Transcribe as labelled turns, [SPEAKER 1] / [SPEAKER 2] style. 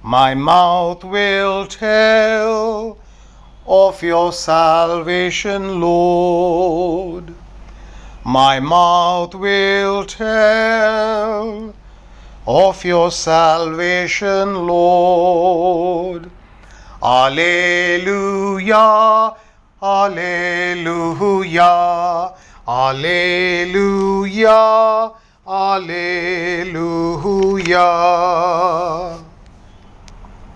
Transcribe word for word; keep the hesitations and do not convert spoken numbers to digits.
[SPEAKER 1] My mouth will tell of your salvation, Lord. My mouth will tell of your salvation, Lord. Alleluia, Alleluia, Alleluia, Alleluia.